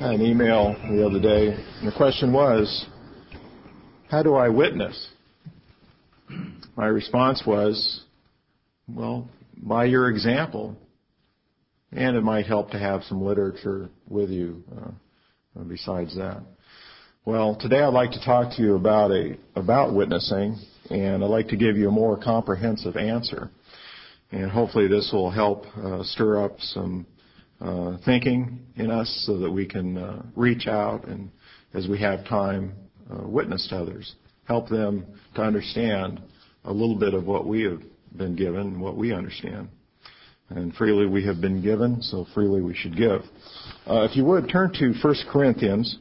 had an email the other day, and the question was, how do I witness? My response was, well, by your example. And it might help to have some literature with you besides that. Well, today I'd like to talk to you about witnessing, and I'd like to give you a more comprehensive answer. And hopefully this will help stir up some thinking in us so that we can reach out and, as we have time, witness to others. Help them to understand a little bit of what we have been given and what we understand. And freely we have been given, so freely we should give. If you would, turn to 1 Corinthians.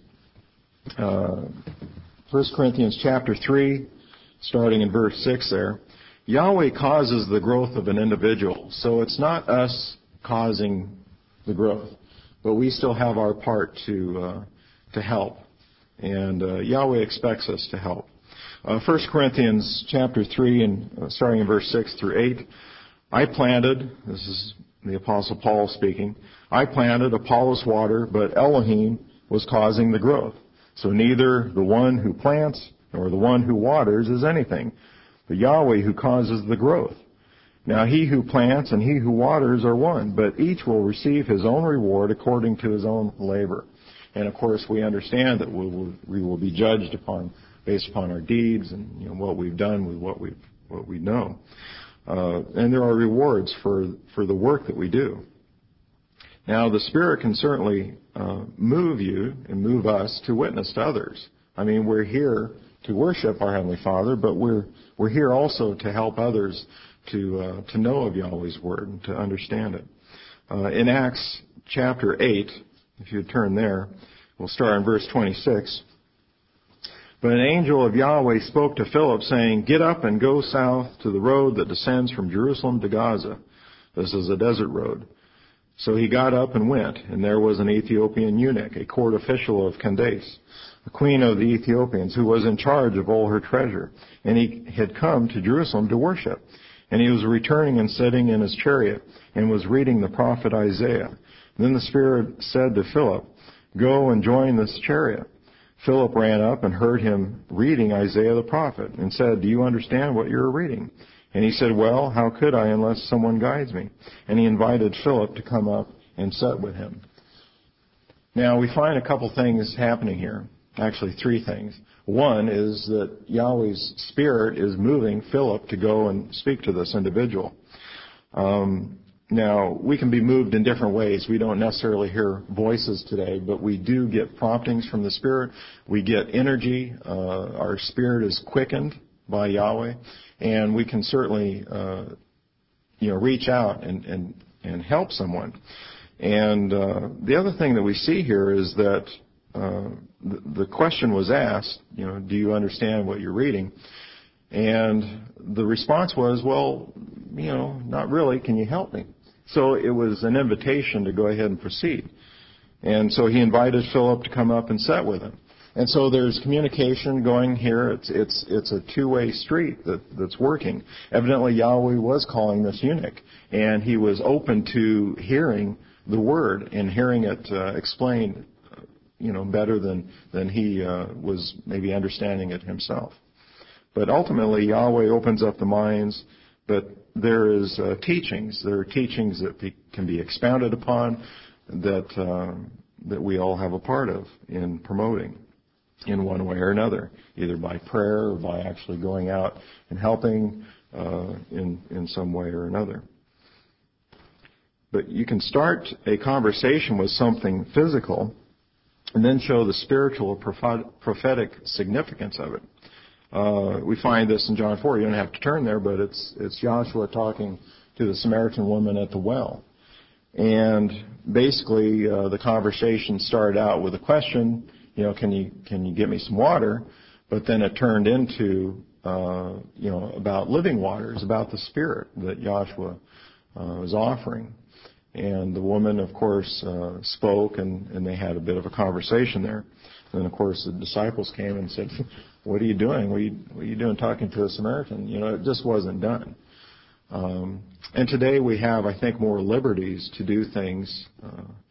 1 Corinthians chapter 3, starting in verse 6 there. Yahweh causes the growth of an individual, so it's not us causing the growth, but we still have our part to help, and Yahweh expects us to help. 1 Corinthians chapter 3, and starting in verse 6 through 8, I planted, this is the Apostle Paul speaking, I planted, Apollos watered, but Elohim was causing the growth. So neither the one who plants nor the one who waters is anything, but Yahweh who causes the growth. Now he who plants and he who waters are one, but each will receive his own reward according to his own labor. And of course we understand that we will be judged based upon our deeds and what we've done with what we know. And there are rewards for the work that we do. Now the Spirit can certainly move you and move us to witness to others. I mean, we're here to worship our Heavenly Father, but we're here also to help others to know of Yahweh's Word and to understand it. In Acts chapter 8, if you turn there, we'll start in verse 26. But an angel of Yahweh spoke to Philip, saying, Get up and go south to the road that descends from Jerusalem to Gaza. This is a desert road. So he got up and went, and there was an Ethiopian eunuch, a court official of Candace, the queen of the Ethiopians, who was in charge of all her treasure. And he had come to Jerusalem to worship. And he was returning and sitting in his chariot, and was reading the prophet Isaiah. Then the Spirit said to Philip, Go and join this chariot. Philip ran up and heard him reading Isaiah the prophet, and said, Do you understand what you're reading? And he said, Well, how could I unless someone guides me? And he invited Philip to come up and sit with him. Now, we find a couple things happening here. Actually, three things. One is that Yahweh's Spirit is moving Philip to go and speak to this individual. Now, we can be moved in different ways. We don't necessarily hear voices today, but we do get promptings from the Spirit. We get energy. Our spirit is quickened by Yahweh, and we can certainly, reach out and help someone. And the other thing that we see here is that the question was asked, do you understand what you're reading? And the response was, well, not really. Can you help me? So it was an invitation to go ahead and proceed. And so he invited Philip to come up and sit with him. And so there's communication going here. It's a two-way street that's working. Evidently Yahweh was calling this eunuch, and he was open to hearing the word and hearing it explained, better than he was maybe understanding it himself. But ultimately Yahweh opens up the minds, but there is teachings. There are teachings that can be expounded upon that we all have a part of in promoting in one way or another, either by prayer or by actually going out and helping in some way or another. But you can start a conversation with something physical and then show the spiritual or prophetic significance of it. We find this in John 4. You don't have to turn there, but it's Joshua talking to the Samaritan woman at the well. And basically, the conversation started out with a question, can you get me some water? But then it turned into, about living waters, about the Spirit that Joshua was offering. And the woman, of course, spoke, and they had a bit of a conversation there. And, of course, the disciples came and said, what are you doing? What are you doing talking to a Samaritan? It just wasn't done. And today we have, I think, more liberties to do things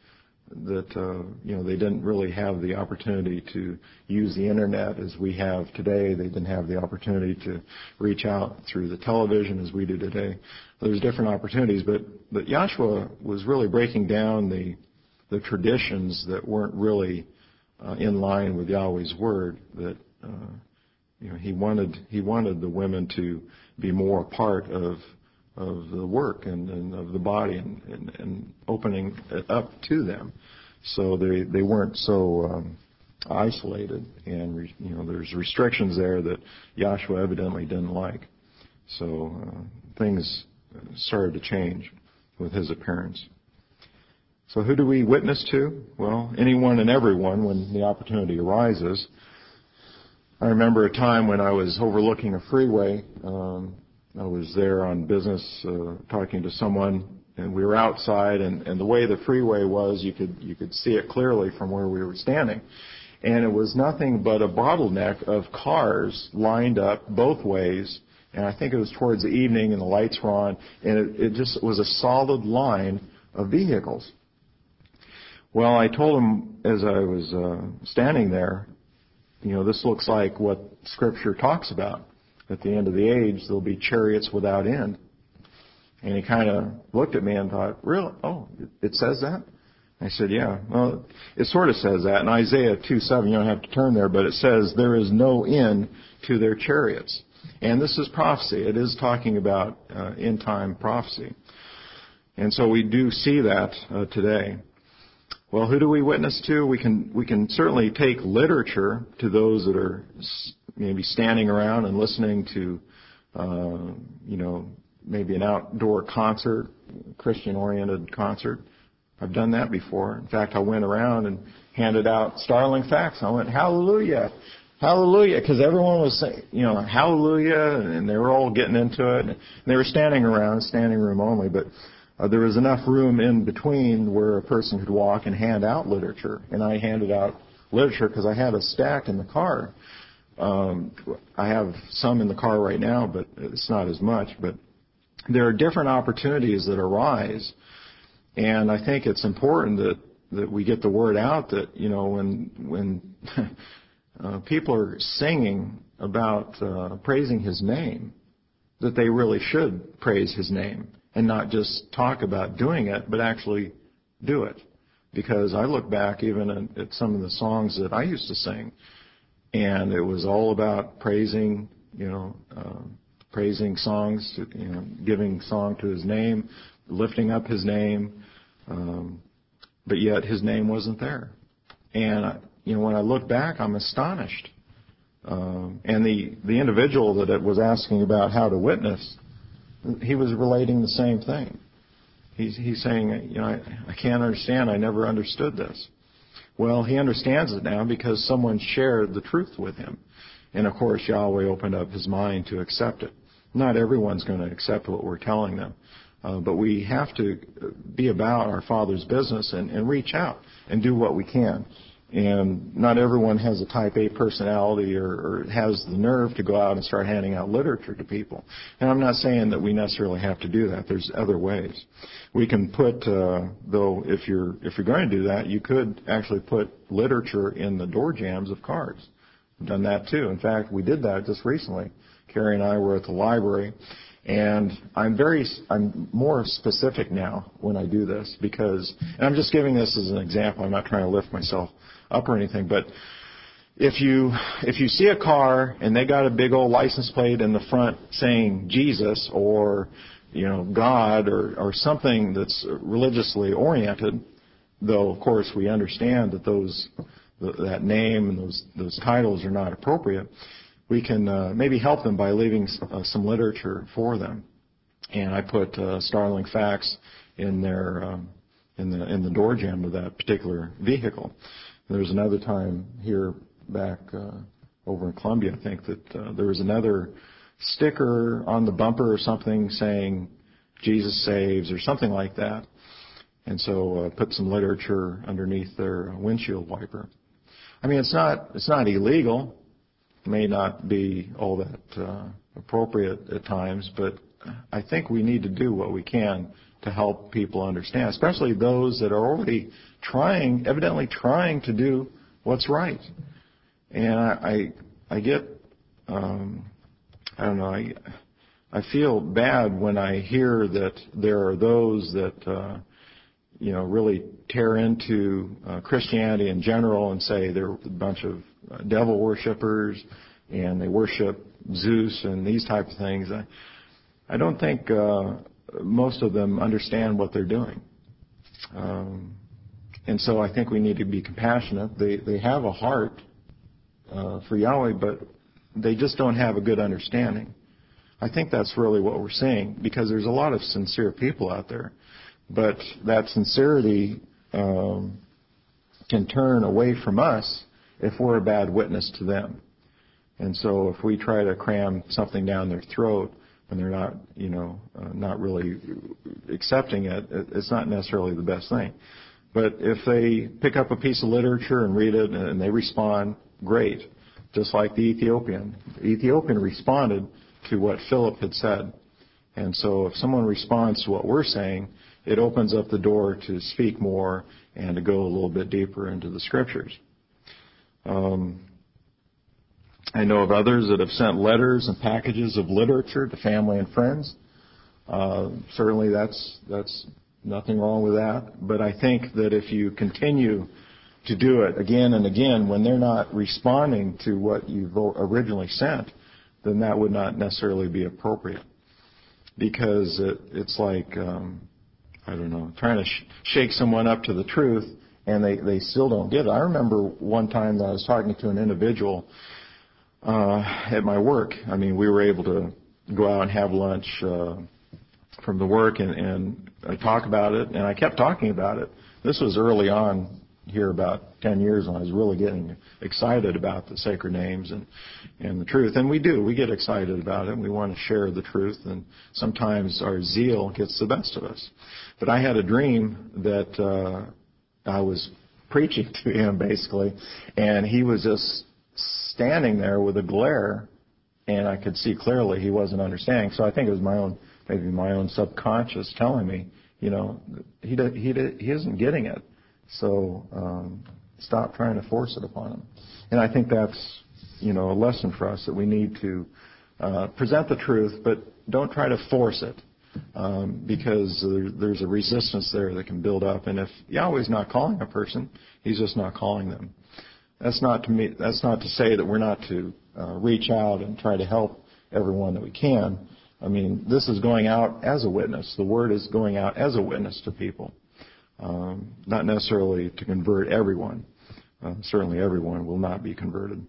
they didn't really have the opportunity to use the internet as we have today. They didn't have the opportunity to reach out through the television as we do today. There's different opportunities, but Joshua was really breaking down the traditions that weren't really in line with Yahweh's word. That he wanted the women to be more a part of the work and of the body and opening it up to them, so they weren't so isolated. And there's restrictions there that Joshua evidently didn't like. So things started to change with his appearance. So who do we witness to? Well, anyone and everyone when the opportunity arises. I remember a time when I was overlooking a freeway. I was there on business talking to someone, and we were outside, and the way the freeway was, you could see it clearly from where we were standing. And it was nothing but a bottleneck of cars lined up both ways, and I think it was towards the evening and the lights were on, and it just was a solid line of vehicles. Well, I told him as I was standing there, this looks like what Scripture talks about. At the end of the age, there'll be chariots without end. And he kind of looked at me and thought, really? Oh, it says that? I said, yeah. Well, it sort of says that. In Isaiah 2:7, you don't have to turn there, but it says, there is no end to their chariots. And this is prophecy. It is talking about end-time prophecy. And so we do see that today. Well, who do we witness to? We can certainly take literature to those that are maybe standing around and listening to, maybe an outdoor concert, Christian-oriented concert. I've done that before. In fact, I went around and handed out startling facts. I went, hallelujah, hallelujah, because everyone was saying, hallelujah, and they were all getting into it. And they were standing around, standing room only, but there was enough room in between where a person could walk and hand out literature. And I handed out literature because I had a stack in the car. I have some in the car right now, but it's not as much. But there are different opportunities that arise, and I think it's important that we get the word out that when people are singing about praising His name, that they really should praise His name and not just talk about doing it, but actually do it. Because I look back even at some of the songs that I used to sing, and it was all about praising, praising songs, giving song to His name, lifting up His name, but yet His name wasn't there. And when I look back, I'm astonished. And the individual that was asking about how to witness, he was relating the same thing. He's saying, I can't understand. I never understood this. Well, he understands it now because someone shared the truth with him. And, of course, Yahweh opened up his mind to accept it. Not everyone's going to accept what we're telling them. But we have to be about our Father's business and reach out and do what we can. And not everyone has a type A personality or has the nerve to go out and start handing out literature to people. And I'm not saying that we necessarily have to do that. There's other ways. We can put, though, if you're going to do that, you could actually put literature in the door jambs of cars. We've done that too. In fact, we did that just recently. Carrie and I were at the library. And I'm more specific now when I do this because, and I'm just giving this as an example. I'm not trying to lift myself up or anything, but if you see a car and they got a big old license plate in the front saying Jesus or God or something that's religiously oriented, though of course we understand that that name and those titles are not appropriate, we can maybe help them by leaving some literature for them. And I put startling facts in their in the door jamb of that particular vehicle. There was another time here back over in Columbia, I think, that there was another sticker on the bumper or something saying Jesus saves or something like that. And so put some literature underneath their windshield wiper. I mean, it's not illegal. It may not be all that appropriate at times, but I think we need to do what we can to help people understand, especially those that are already evidently trying to do what's right. And I get, I don't know, I feel bad when I hear that there are those that, really tear into Christianity in general and say they're a bunch of devil worshippers and they worship Zeus and these type of things. I don't think most of them understand what they're doing. And so I think we need to be compassionate. They have a heart for Yahweh, but they just don't have a good understanding. I think that's really what we're seeing, because there's a lot of sincere people out there. But that sincerity can turn away from us if we're a bad witness to them. And so if we try to cram something down their throat when they're not, not really accepting it, it's not necessarily the best thing. But if they pick up a piece of literature and read it and they respond, great. Just like the Ethiopian. The Ethiopian responded to what Philip had said. And so if someone responds to what we're saying, it opens up the door to speak more and to go a little bit deeper into the Scriptures. I know of others that have sent letters and packages of literature to family and friends. Certainly that's nothing wrong with that. But I think that if you continue to do it again and again when they're not responding to what you've originally sent, then that would not necessarily be appropriate. Because it's like, trying to shake someone up to the truth, and they still don't get it. I remember one time that I was talking to an individual at my work. We were able to go out and have lunch from the work and talk about it, and I kept talking about it. This was early on here, about 10 years, when I was really getting excited about the sacred names and the truth. And we get excited about it, and we want to share the truth, and sometimes our zeal gets the best of us. But I had a dream that I was preaching to him, basically, and he was just standing there with a glare, and I could see clearly he wasn't understanding. So I think it was my own subconscious telling me, he isn't getting it. So stop trying to force it upon him. And I think that's, a lesson for us, that we need to present the truth, but don't try to force it, because there's a resistance there that can build up. And if Yahweh's not calling a person, He's just not calling them. That's not to say that we're not to reach out and try to help everyone that we can. This is going out as a witness. The word is going out as a witness to people. Not necessarily to convert everyone. Certainly everyone will not be converted.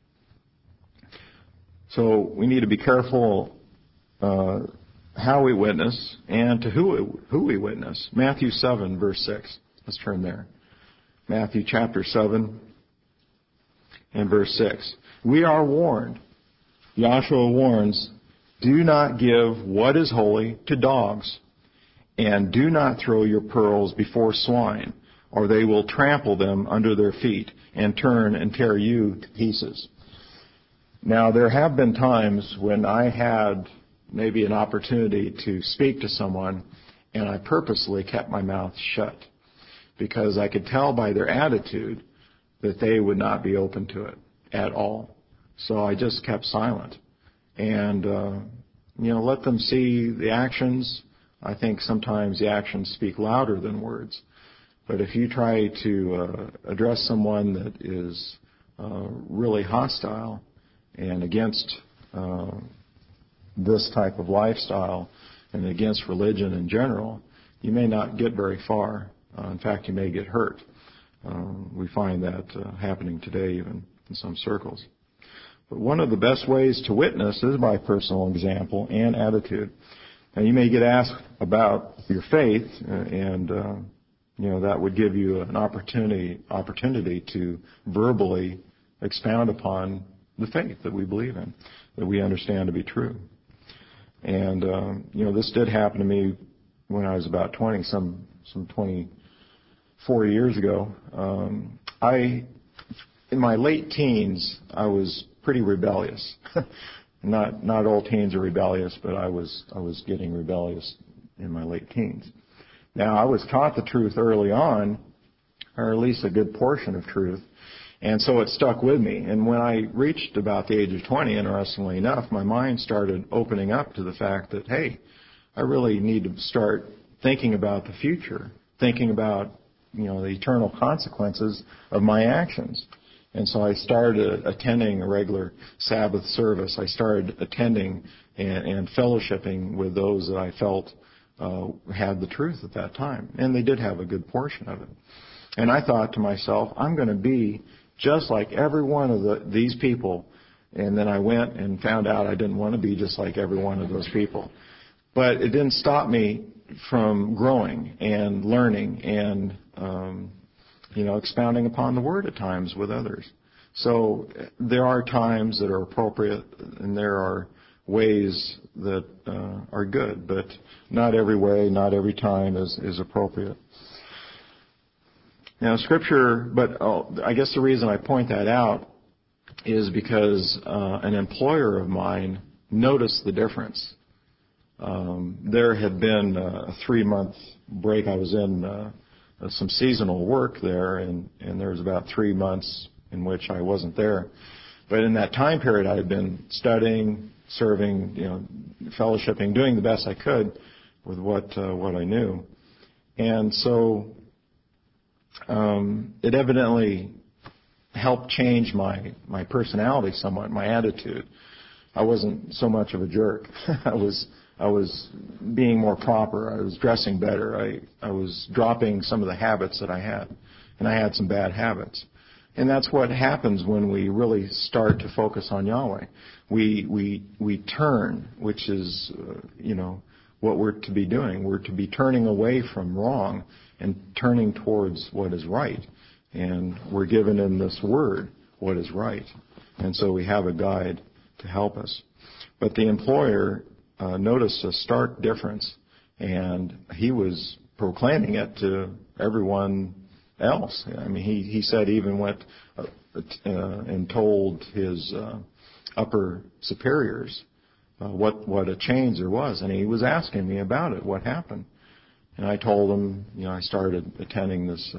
So we need to be careful how we witness and to who we witness. Matthew 7, verse 6. Let's turn there. Matthew chapter 7 and verse 6. We are warned. Joshua warns, do not give what is holy to dogs, and do not throw your pearls before swine, or they will trample them under their feet and turn and tear you to pieces. Now, there have been times when I had maybe an opportunity to speak to someone, and I purposely kept my mouth shut, because I could tell by their attitude that they would not be open to it at all. So I just kept silent. And, let them see the actions. I think sometimes the actions speak louder than words. But if you try to address someone that is really hostile and against this type of lifestyle and against religion in general, you may not get very far. In fact, you may get hurt. We find that happening today even in some circles. But one of the best ways to witness is by personal example and attitude. Now, you may get asked about your faith, and that would give you an opportunity to verbally expound upon the faith that we believe in, that we understand to be true. And this did happen to me when I was about 20, some 24 years ago. In my late teens, I was pretty rebellious. Not all teens are rebellious, but I was getting rebellious in my late teens. Now, I was taught the truth early on, or at least a good portion of truth, and so it stuck with me. And when I reached about the age of 20, interestingly enough, my mind started opening up to the fact that, hey, I really need to start thinking about the future, thinking about, the eternal consequences of my actions. And so I started attending a regular Sabbath service. I started attending and fellowshipping with those that I felt had the truth at that time. And they did have a good portion of it. And I thought to myself, I'm going to be just like every one of these people. And then I went and found out I didn't want to be just like every one of those people. But it didn't stop me from growing and learning and, expounding upon the Word at times with others. So there are times that are appropriate and there are ways that are good, but not every way, not every time is appropriate. Now, Scripture, I guess the reason I point that out is because an employer of mine noticed the difference. There had been a 3-month break. I was in some seasonal work there, and there was about 3 months in which I wasn't there. But in that time period, I had been studying, serving, fellowshipping, doing the best I could with what I knew. And so it evidently helped change my personality somewhat, my attitude. I wasn't so much of a jerk. I was being more proper. I was dressing better. I was dropping some of the habits that I had, and I had some bad habits. And that's what happens when we really start to focus on Yahweh. We turn, which is, what we're to be doing. We're to be turning away from wrong and turning towards what is right. And we're given in this Word what is right. And so we have a guide to help us. But the employer noticed a stark difference, and he was proclaiming it to everyone else. I mean, he said he even went and told his upper superiors what a change there was, and he was asking me about it, what happened. And I told him, I started attending this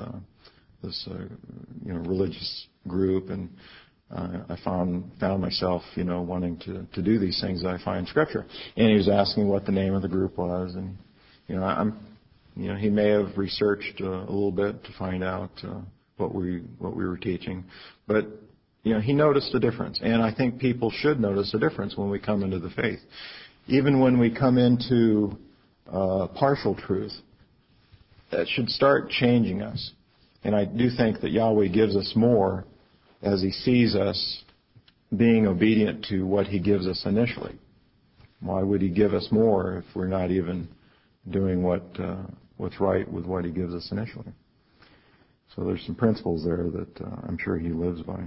religious group, and I found myself, wanting to do these things that I find in Scripture. And he was asking what the name of the group was, and he may have researched a little bit to find out what we were teaching, but he noticed the difference, and I think people should notice the difference when we come into the faith, even when we come into partial truth. That should start changing us, and I do think that Yahweh gives us more as He sees us being obedient to what He gives us initially. Why would He give us more if we're not even doing what's right with what He gives us initially? So there's some principles there that I'm sure He lives by.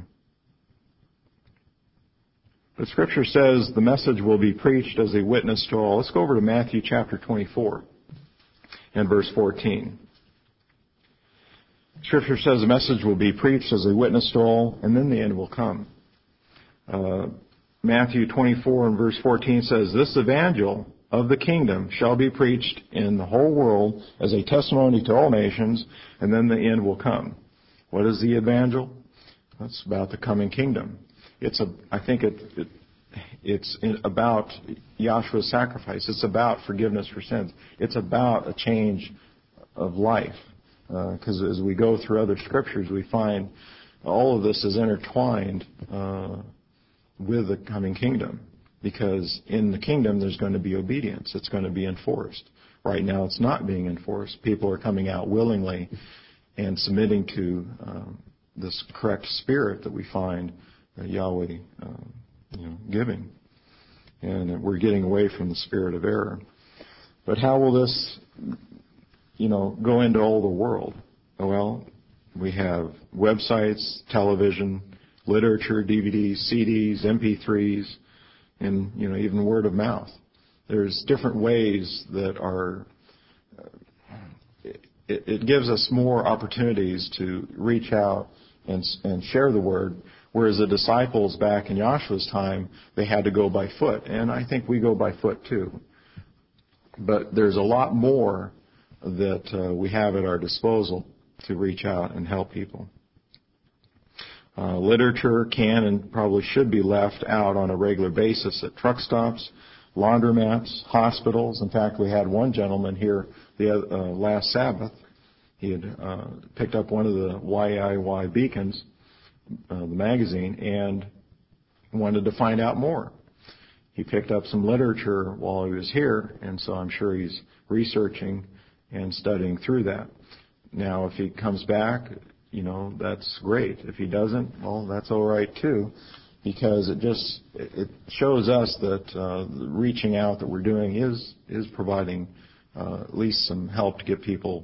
But Scripture says the message will be preached as a witness to all. Let's go over to Matthew chapter 24 and verse 14. Scripture says the message will be preached as a witness to all, and then the end will come. Matthew 24 and verse 14 says, "This evangel of the kingdom shall be preached in the whole world as a testimony to all nations, and then the end will come." What is the evangel? That's about the coming kingdom. I think it's about Yahshua's sacrifice. It's about forgiveness for sins. It's about a change of life. Because as we go through other scriptures, we find all of this is intertwined with the coming kingdom. Because in the kingdom, there's going to be obedience. It's going to be enforced. Right now, it's not being enforced. People are coming out willingly and submitting to this correct spirit that we find Yahweh giving. And we're getting away from the spirit of error. But how will this go into all the world? Well, we have websites, television, literature, DVDs, CDs, MP3s, and, even word of mouth. There's different ways that are, it gives us more opportunities to reach out and share the word, whereas the disciples back in Yahshua's time, they had to go by foot. And I think we go by foot too. But there's a lot more that we have at our disposal to reach out and help people. Literature can and probably should be left out on a regular basis at truck stops, laundromats, hospitals. In fact, we had one gentleman here last Sabbath. He had picked up one of the YIY Beacons, the magazine, and wanted to find out more. He picked up some literature while he was here, and so I'm sure he's researching and studying through that. Now, if he comes back, that's great. If he doesn't, well, that's all right too, because it shows us that the reaching out that we're doing is providing at least some help to get people,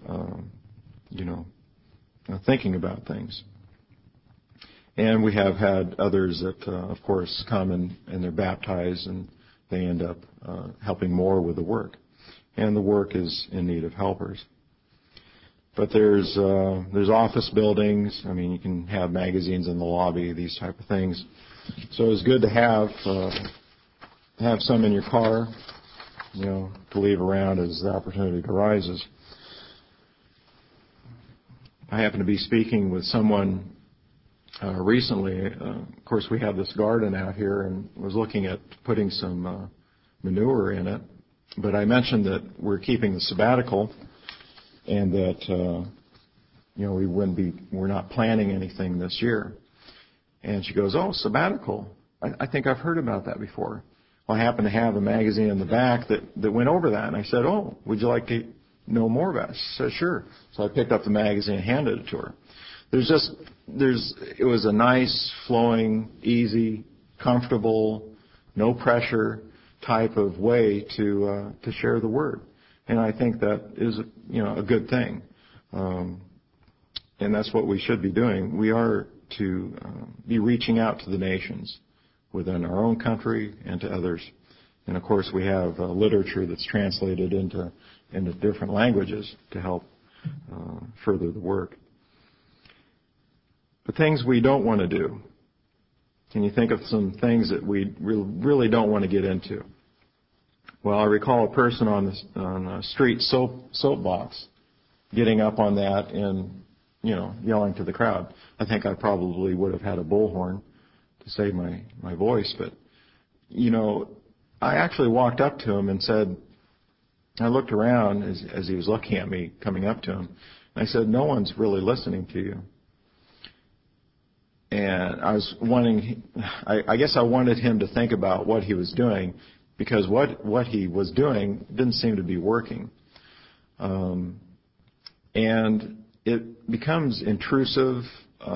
thinking about things. And we have had others that, of course, come and they're baptized and they end up helping more with the work. And the work is in need of helpers. But there's office buildings. I mean, you can have magazines in the lobby, these type of things. So it's good to have some in your car, to leave around as the opportunity arises. I happened to be speaking with someone recently. Of course, we have this garden out here, and was looking at putting some manure in it. But I mentioned that we're keeping the sabbatical, and that we're not planning anything this year. And she goes, "Oh, sabbatical. I think I've heard about that before." Well, I happen to have a magazine in the back that went over that, and I said, "Oh, would you like to know more about it?" She said, "Sure." So I picked up the magazine and handed it to her. It was a nice, flowing, easy, comfortable, no pressure type of way to share the word. And I think that is, a good thing. And that's what we should be doing. We are to be reaching out to the nations within our own country and to others. And, of course, we have literature that's translated into different languages to help further the work. The things we don't want to do. Can you think of some things that we really don't want to get into? Well, I recall a person on a street soapbox getting up on that and, yelling to the crowd. I think I probably would have had a bullhorn to save my voice. But, I actually walked up to him and said, I looked around as he was looking at me coming up to him, and I said, "No one's really listening to you." And I guess I wanted him to think about what he was doing, because what he was doing didn't seem to be working. And it becomes intrusive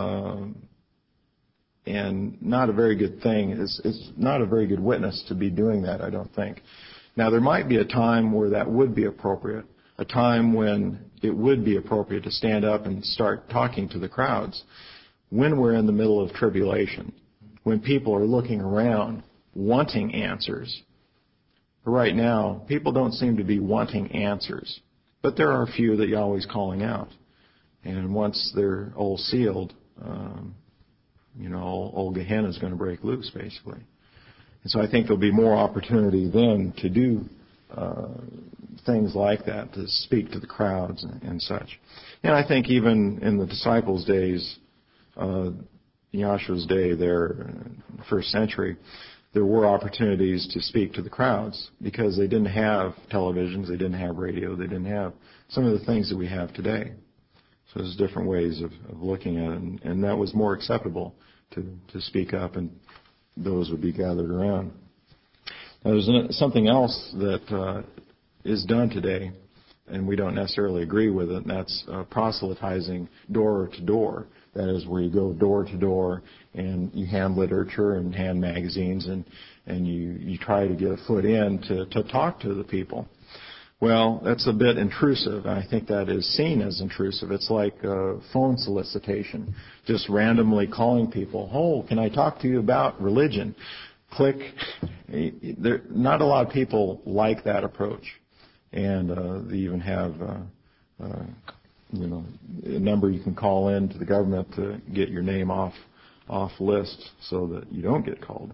and not a very good thing. It's not a very good witness to be doing that, I don't think. Now, there might be a time where that would be appropriate, a time when it would be appropriate to stand up and start talking to the crowds, when we're in the middle of tribulation, when people are looking around wanting answers. Right now, people don't seem to be wanting answers, but there are a few that Yahweh's calling out. And once they're all sealed, old Gehenna is going to break loose, basically. And so I think there'll be more opportunity then to do things like that, to speak to the crowds and such. And I think even in the disciples' days, Yahshua's day there, first century, there were opportunities to speak to the crowds because they didn't have televisions, they didn't have radio, they didn't have some of the things that we have today. So there's different ways of looking at it, and that was more acceptable to speak up, and those would be gathered around. Now, there's something else that is done today, and we don't necessarily agree with it, and that's proselytizing door to door. That is where you go door to door and you hand literature and hand magazines and you try to get a foot in to talk to the people. Well, that's a bit intrusive. I think that is seen as intrusive. It's like phone solicitation, just randomly calling people. "Oh, can I talk to you about religion?" Click. Not a lot of people like that approach. And they even have a number you can call in to the government to get your name off list so that you don't get called.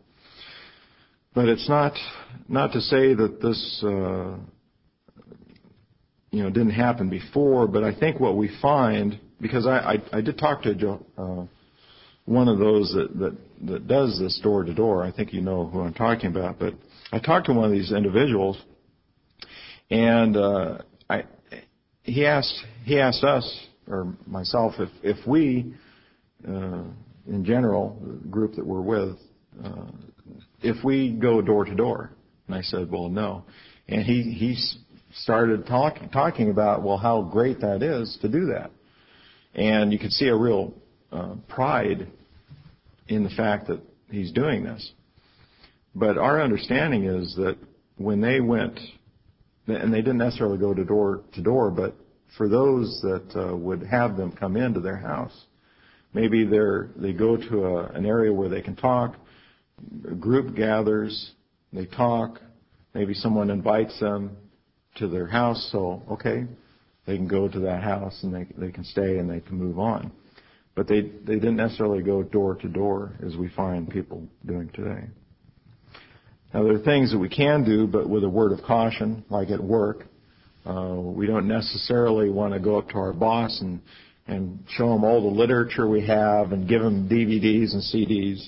But it's not to say that this didn't happen before, but I think what we find, because I did talk to one of those that does this door to door. I think you know who I'm talking about, but I talked to one of these individuals, and he asked us or myself if we, in general, the group that we're with, if we go door to door, and I said, well, no, and he started talking about, well, how great that is to do that. And you could see a real pride in the fact that he's doing this. But our understanding is that when they went, and they didn't necessarily go to door, but for those that would have them come into their house, maybe they go to an area where they can talk, a group gathers, they talk, maybe someone invites them to their house, so, okay, they can go to that house and they can stay and they can move on. But they didn't necessarily go door to door as we find people doing today. Now, there are things that we can do, but with a word of caution, like at work. We don't necessarily want to go up to our boss and show them all the literature we have and give them DVDs and CDs.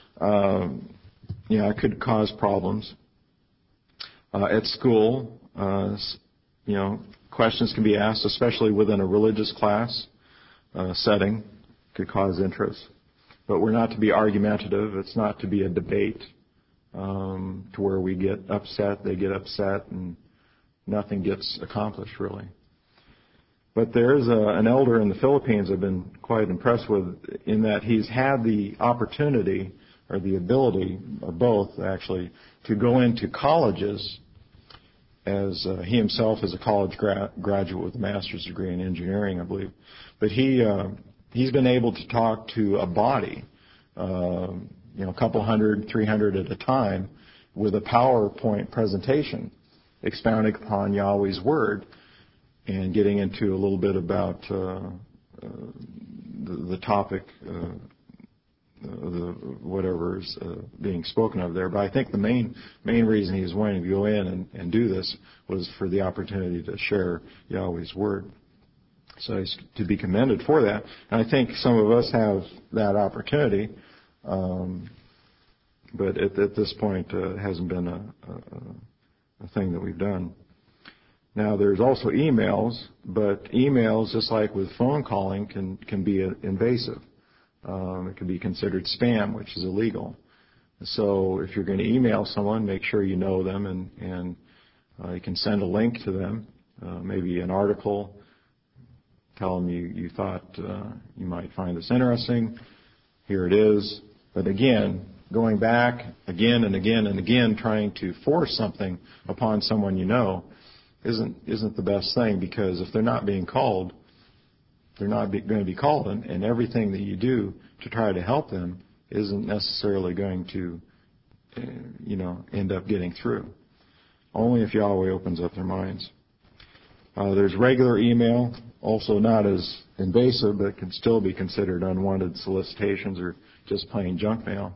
It could cause problems. At school, questions can be asked, especially within a religious class setting, could cause interest. But we're not to be argumentative. It's not to be a debate to where we get upset, they get upset, and nothing gets accomplished, really. But there's an elder in the Philippines I've been quite impressed with in that he's had the opportunity or the ability, or both actually, to go into colleges as he himself is a college graduate with a master's degree in engineering, I believe. But he's been able to talk to a body, a couple hundred, 300 at a time, with a PowerPoint presentation expounding upon Yahweh's Word and getting into a little bit about the topic, whatever is being spoken of there. But I think the main reason he was wanting to go in and do this was for the opportunity to share Yahweh's Word. So he's to be commended for that. And I think some of us have that opportunity, but at this point it hasn't been a thing that we've done. Now, there's also emails, but emails, just like with phone calling, can be invasive. It can be considered spam, which is illegal. So if you're going to email someone, make sure you know them, and you can send a link to them, maybe an article. Tell them you thought you might find this interesting. Here it is. But again, going back again and again and again, trying to force something upon someone you know isn't the best thing, because if they're not being called, they're not going to be called, and everything that you do to try to help them isn't necessarily going to, end up getting through. Only if Yahweh opens up their minds. There's regular email, also not as invasive, but can still be considered unwanted solicitations or just plain junk mail.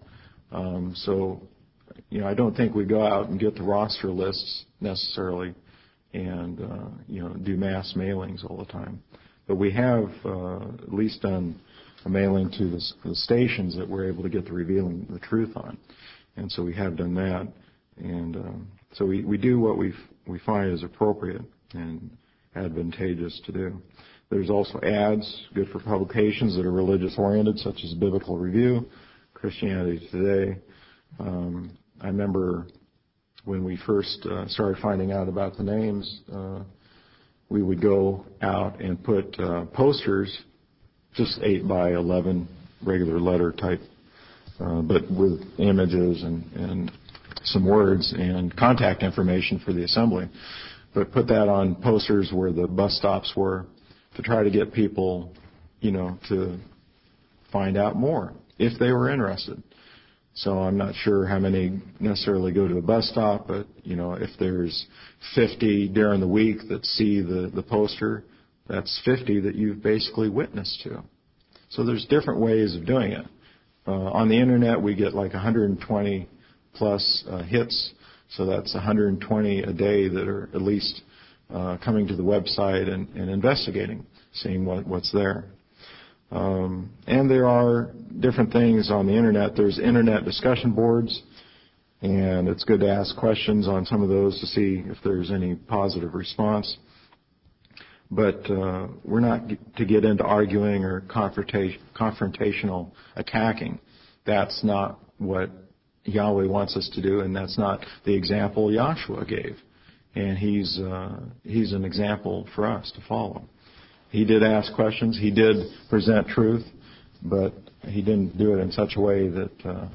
I don't think we go out and get the roster lists necessarily and, do mass mailings all the time. But we have at least done a mailing to the stations that we're able to get the Revealing the Truth on. And so we have done that. And so we do what we find is appropriate and advantageous to do. There's also ads, good for publications that are religious-oriented, such as Biblical Review, Christianity Today. I remember when we first started finding out about the names, we would go out and put posters, just 8 by 11 regular letter type, but with images and some words and contact information for the assembly. But put that on posters where the bus stops were to try to get people, to find out more if they were interested. So I'm not sure how many necessarily go to a bus stop, but, if there's 50 during the week that see the poster, that's 50 that you've basically witnessed to. So there's different ways of doing it. On the Internet, we get like 120 plus hits, so that's 120 a day that are at least coming to the website and investigating, seeing what's there. And there are different things on the Internet. There's Internet discussion boards, and it's good to ask questions on some of those to see if there's any positive response. But we're not to get into arguing or confrontational attacking. That's not what Yahweh wants us to do, and that's not the example Yahshua gave. And he's an example for us to follow. He did ask questions. He did present truth, but he didn't do it in such a way that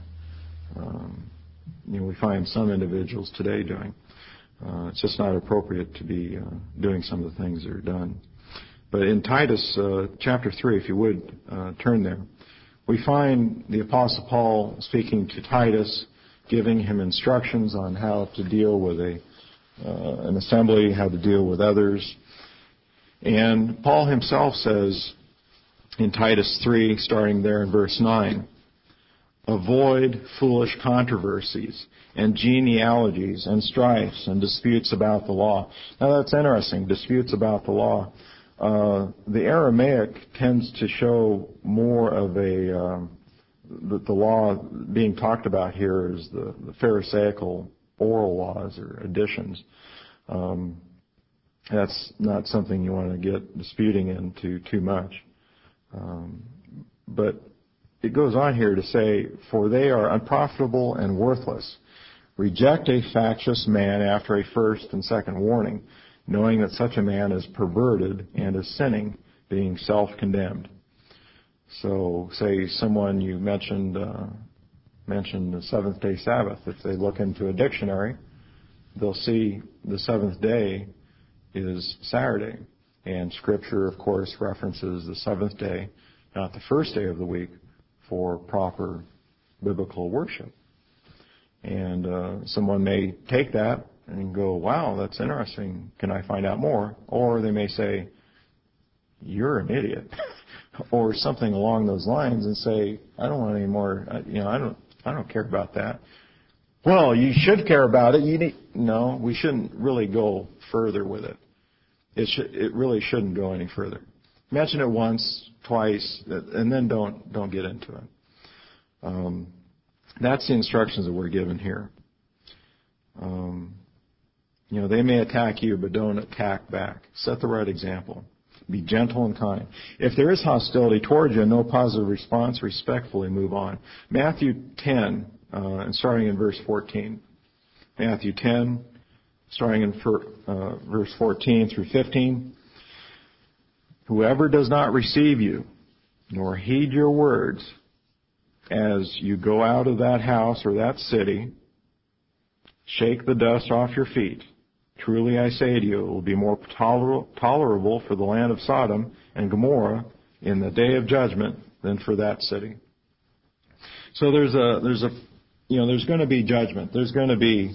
we find some individuals today doing. It's just not appropriate to be doing some of the things that are done. But in Titus chapter 3, if you would turn there, we find the Apostle Paul speaking to Titus, giving him instructions on how to deal with an assembly, how to deal with others. And Paul himself says in Titus 3, starting there in verse 9, avoid foolish controversies and genealogies and strifes and disputes about the law. Now that's interesting, disputes about the law. The Aramaic tends to show more of the law being talked about here is the Pharisaical oral laws or additions. That's not something you want to get disputing into too much. But it goes on here to say, for they are unprofitable and worthless. Reject a factious man after a first and second warning, knowing that such a man is perverted and is sinning, being self-condemned. So, say someone you mentioned the seventh-day Sabbath. If they look into a dictionary, they'll see the seventh day is Saturday. And Scripture, of course, references the seventh day, not the first day of the week, for proper biblical worship. And someone may take that and go, wow, that's interesting. Can I find out more? Or they may say, you're an idiot. Or something along those lines and say, I don't want any more, I don't care about that. Well, you should care about it. No, we shouldn't really go further with it. It really shouldn't go any further. Mention it once, twice, and then don't get into it. That's the instructions that we're given here. They may attack you, but don't attack back. Set the right example. Be gentle and kind. If there is hostility towards you and no positive response, respectfully move on. Matthew 10, and starting in verse 14. Matthew 10, starting in verse 14 through 15. Whoever does not receive you, nor heed your words, as you go out of that house or that city, shake the dust off your feet. Truly I say to you, it will be more tolerable for the land of Sodom and Gomorrah in the day of judgment than for that city. So there's going to be judgment. There's going to be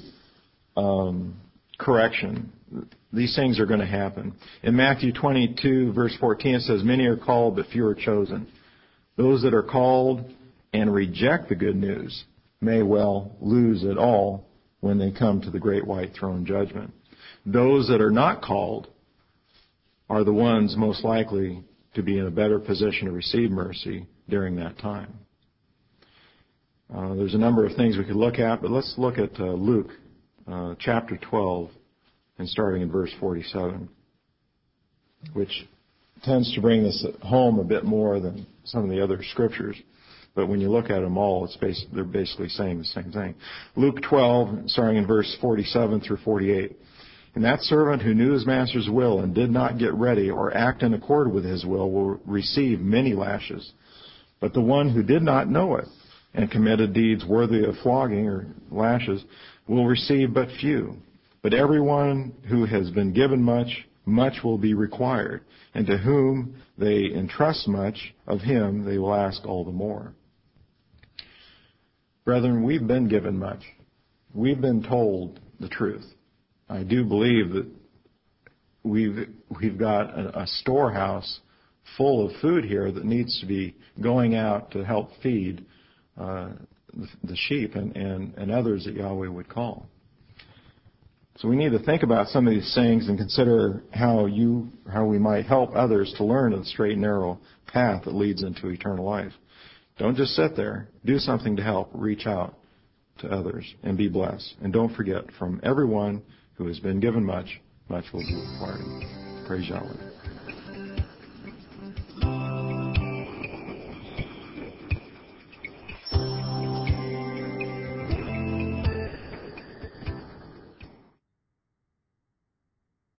correction. These things are going to happen. In Matthew 22, verse 14, it says, many are called, but few are chosen. Those that are called and reject the good news may well lose it all when they come to the great white throne judgment. Those that are not called are the ones most likely to be in a better position to receive mercy during that time. There's a number of things we could look at, but let's look at Luke chapter 12 and starting in verse 47, which tends to bring this home a bit more than some of the other scriptures. But when you look at them all, they're basically saying the same thing. Luke 12, starting in verse 47 through 48. And that servant who knew his master's will and did not get ready or act in accord with his will receive many lashes. But the one who did not know it and committed deeds worthy of flogging or lashes will receive but few. But everyone who has been given much, much will be required. And to whom they entrust much, of him they will ask all the more. Brethren, we've been given much. We've been told the truth. I do believe that we've got a storehouse full of food here that needs to be going out to help feed the sheep and others that Yahweh would call. So we need to think about some of these things and consider how we might help others to learn the straight and narrow path that leads into eternal life. Don't just sit there. Do something to help. Reach out to others and be blessed. And don't forget, from everyone who has been given much, much will be required. Praise Yahweh.